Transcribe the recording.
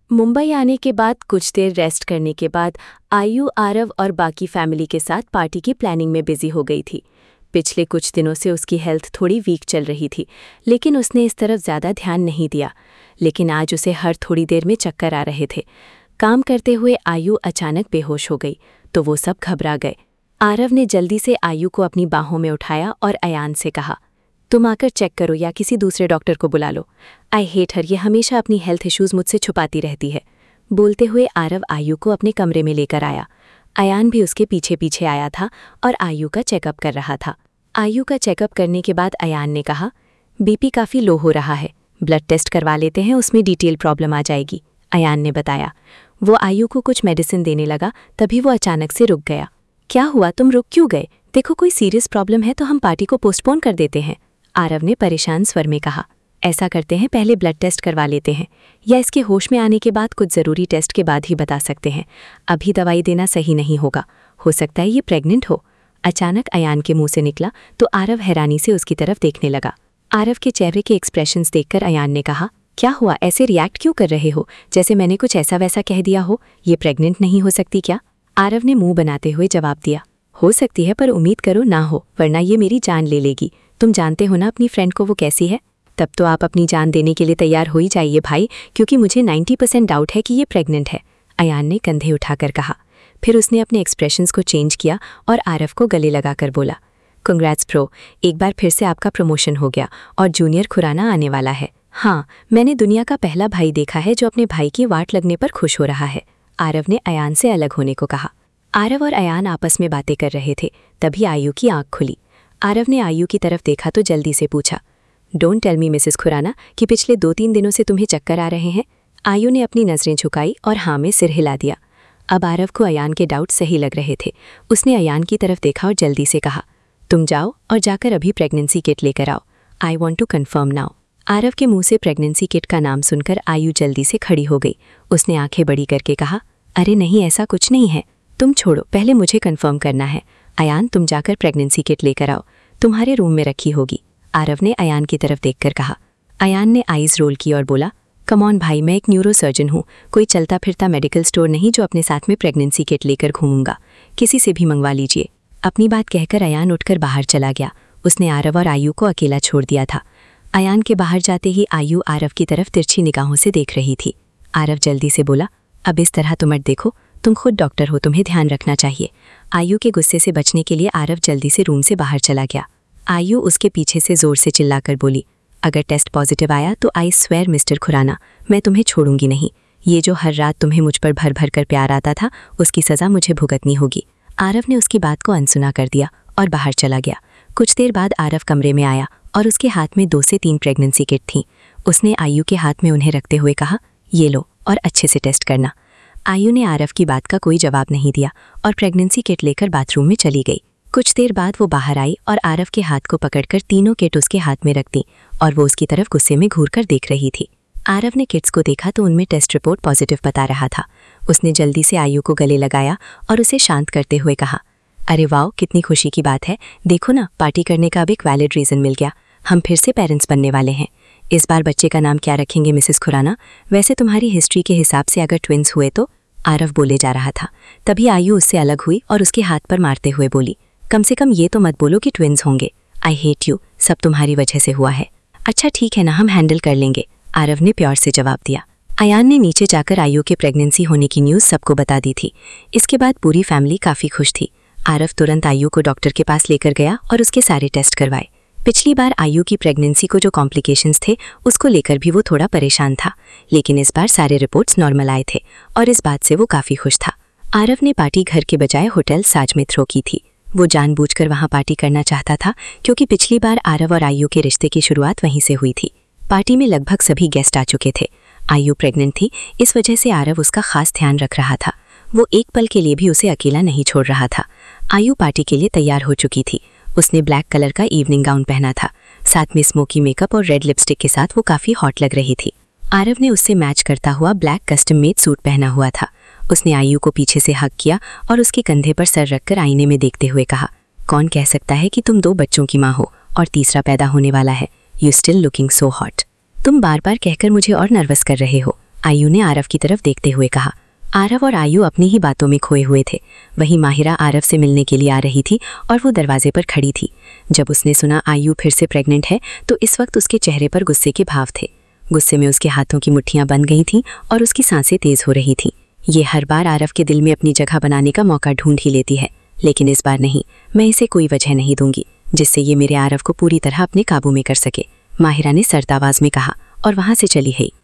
मुंबई आने के बाद कुछ देर रेस्ट करने के बाद आयु आरव और बाकी फैमिली के साथ पार्टी की प्लानिंग में बिजी हो गई थी। पिछले कुछ दिनों से उसकी हेल्थ थोड़ी वीक चल रही थी, लेकिन उसने इस तरफ ज़्यादा ध्यान नहीं दिया। लेकिन आज उसे हर थोड़ी देर में चक्कर आ रहे थे। काम करते हुए आयु अचानक बेहोश हो गई तो वो सब घबरा गए। आरव ने जल्दी से आयु को अपनी बाहों में उठाया और अयान से कहा, तुम आकर चेक करो या किसी दूसरे डॉक्टर को बुला लो। आई हेट हर, ये हमेशा अपनी हेल्थ इश्यूज मुझसे छुपाती रहती है। बोलते हुए आरव आयु को अपने कमरे में लेकर आया। अयान भी उसके पीछे पीछे आया था और आयु का चेकअप कर रहा था। आयु का चेकअप करने के बाद अयान ने कहा, बीपी काफ़ी लो हो रहा है, ब्लड टेस्ट करवा लेते हैं, उसमें डिटेल प्रॉब्लम आ जाएगी। अयान ने बताया। वो आयु को कुछ मेडिसिन देने लगा, तभी वो अचानक से रुक गया। क्या हुआ, तुम रुक क्यों गए? देखो, कोई सीरियस प्रॉब्लम है तो हम पार्टी को पोस्टपोन कर देते हैं, आरव ने परेशान स्वर में कहा। ऐसा करते हैं, पहले ब्लड टेस्ट करवा लेते हैं, या इसके होश में आने के बाद कुछ ज़रूरी टेस्ट के बाद ही बता सकते हैं। अभी दवाई देना सही नहीं होगा, हो सकता है ये प्रेग्नेंट हो। अचानक अयान के मुंह से निकला तो आरव हैरानी से उसकी तरफ देखने लगा। आरव के चेहरे के एक्सप्रेशंस देखकर अयान ने कहा, क्या हुआ, ऐसे रिएक्ट क्यों कर रहे हो, जैसे मैंने कुछ ऐसा वैसा कह दिया हो? ये प्रेग्नेंट नहीं हो सकती क्या? आरव ने मुंह बनाते हुए जवाब दिया, हो सकती है पर उम्मीद करो ना हो, वरना ये मेरी जान ले लेगी। तुम जानते हो ना अपनी फ्रेंड को वो कैसी है। तब तो आप अपनी जान देने के लिए तैयार हो ही जाइए भाई, क्योंकि मुझे 90% डाउट है कि ये प्रेग्नेंट है, अयान ने कंधे उठाकर कहा। फिर उसने अपने एक्सप्रेशंस को चेंज किया और आरव को गले लगाकर बोला, कंग्रेट्स ब्रो, एक बार फिर से आपका प्रमोशन हो गया और जूनियर खुराना आने वाला है। हाँ, मैंने दुनिया का पहला भाई देखा है जो अपने भाई की वाट लगने पर खुश हो रहा है, आरव ने अयान से अलग होने को कहा। आरव और अयान आपस में बातें कर रहे थे, तभी आयु की आंख खुली। आरव ने आयु की तरफ देखा तो जल्दी से पूछा, don't tell me Mrs Khurana कि पिछले 2-3 दिनों से तुम्हें चक्कर आ रहे हैं। आयु ने अपनी नज़रें झुकाई और हाँ में सिर हिला दिया। अब आरव को अयान के डाउट सही लग रहे थे। उसने अयान की तरफ देखा और जल्दी से कहा, तुम जाओ और जाकर अभी प्रेगनेंसी किट लेकर आओ, I want to confirm now. Aarav के मुंह से प्रेगनेंसी किट का नाम सुनकर आयु जल्दी से खड़ी हो गई। उसने आंखें बड़ी करके कहा, अरे नहीं, ऐसा कुछ नहीं है, तुम छोड़ो, पहले मुझे कन्फर्म करना है। अयान, तुम जाकर प्रेगनेंसी किट लेकर आओ, तुम्हारे रूम में रखी होगी, आरव ने अयान की तरफ देखकर कहा। अयान ने आईज रोल की और बोला, कम ऑन भाई, मैं एक न्यूरो सर्जन हूँ, कोई चलता फिरता मेडिकल स्टोर नहीं जो अपने साथ में प्रेगनेंसी किट लेकर घूमूंगा, किसी से भी मंगवा लीजिए। अपनी बात कहकर अयान उठकर बाहर चला गया। उसने आरव और आयु को अकेला छोड़ दिया था। अयान के बाहर जाते ही आयु आरव की तरफ तिरछी निगाहों से देख रही थी। आरव जल्दी से बोला, अब इस तरह तो मत देखो, तुम खुद डॉक्टर हो, तुम्हें ध्यान रखना चाहिए। आयु के गुस्से से बचने के लिए आरव जल्दी से रूम से बाहर चला गया। आयु उसके पीछे से जोर से चिल्लाकर बोली, अगर टेस्ट पॉजिटिव आया तो आई स्वेयर मिस्टर खुराना, मैं तुम्हें छोड़ूंगी नहीं। ये जो हर रात तुम्हें मुझ पर भर भर कर प्यार आता था, उसकी सज़ा मुझे भुगतनी होगी। आरव ने उसकी बात को अनसुना कर दिया और बाहर चला गया। कुछ देर बाद आरव कमरे में आया और उसके हाथ में 2 से 3 प्रेगनेंसी किट थीं। उसने आयु के हाथ में उन्हें रखते हुए कहा, ये लो और अच्छे से टेस्ट करना। आयु ने आरव की बात का कोई जवाब नहीं दिया और प्रेगनेंसी किट लेकर बाथरूम में चली गई। कुछ देर बाद वो बाहर आई और आरव के हाथ को पकड़कर तीनों किट उसके हाथ में रख दी और वो उसकी तरफ गुस्से में घूरकर देख रही थी। आरव ने किट्स को देखा तो उनमें टेस्ट रिपोर्ट पॉजिटिव बता रहा था। उसने जल्दी से आयु को गले लगाया और उसे शांत करते हुए कहा, अरे वाओ, कितनी खुशी की बात है, देखो ना, पार्टी करने का अब एक वैलिड रीज़न मिल गया, हम फिर से पेरेंट्स बनने वाले हैं। इस बार बच्चे का नाम क्या रखेंगे मिसेस खुराना? वैसे तुम्हारी हिस्ट्री के हिसाब से अगर ट्विंस हुए तो, आरव बोले जा रहा था। तभी आयु उससे अलग हुई और उसके हाथ पर मारते हुए बोली, कम से कम ये तो मत बोलो कि ट्विंस होंगे। आई हेट यू, सब तुम्हारी वजह से हुआ है। अच्छा ठीक है ना, हम हैंडल कर लेंगे, आरव ने प्यार से जवाब दिया। अयान ने नीचे जाकर आयु के प्रेगनेंसी होने की न्यूज़ सबको बता दी थी। इसके बाद पूरी फैमिली काफ़ी खुश थी। आरव तुरंत आयु को डॉक्टर के पास लेकर गया और उसके सारे टेस्ट करवाए। पिछली बार आयु की प्रेगनेंसी को जो कॉम्प्लिकेशंस थे उसको लेकर भी वो थोड़ा परेशान था, लेकिन इस बार सारे रिपोर्ट्स नॉर्मल आए थे और इस बात से वो काफ़ी खुश था। आरव ने पार्टी घर के बजाय होटल साज में थ्रो की थी। वो जानबूझकर वहाँ पार्टी करना चाहता था क्योंकि पिछली बार आरव और आयु के रिश्ते की शुरुआत वहीं से हुई थी। पार्टी में लगभग सभी गेस्ट आ चुके थे। आयु प्रेग्नेंट थी, इस वजह से आरव उसका खास ध्यान रख रहा था। वो एक पल के लिए भी उसे अकेला नहीं छोड़ रहा था। आयु पार्टी के लिए तैयार हो चुकी थी। उसने ब्लैक कलर का इवनिंग गाउन पहना था, साथ में स्मोकी मेकअप और रेड लिपस्टिक के साथ वो काफ़ी हॉट लग रही थी। आरव ने उससे मैच करता हुआ ब्लैक कस्टम मेड सूट पहना हुआ था। उसने आयु को पीछे से हग किया और उसके कंधे पर सर रखकर आईने में देखते हुए कहा, कौन कह सकता है कि तुम 2 बच्चों की माँ हो और तीसरा पैदा होने वाला है। You still looking so hot. तुम बार बार कहकर मुझे और नर्वस कर रहे हो। आयु ने आरव की तरफ देखते हुए कहा। आरव और आयु अपनी ही बातों में खोए हुए थे। वहीं माहिरा आरव से मिलने के लिए आ रही थी और वो दरवाजे पर खड़ी थी। जब उसने सुना आयु फिर से प्रेग्नेंट है तो इस वक्त उसके चेहरे पर गुस्से के भाव थे। गुस्से में उसके हाथों की मुट्ठियां बंध गई थीं और उसकी सांसें तेज हो रही थीं। ये हर बार आरव के दिल में अपनी जगह बनाने का मौका ढूंढ ही लेती है, लेकिन इस बार नहीं। मैं इसे कोई वजह नहीं दूंगी जिससे ये मेरे आरव को पूरी तरह अपने काबू में कर सके, माहिरा ने सर्द आवाज में कहा और वहां से चली गई।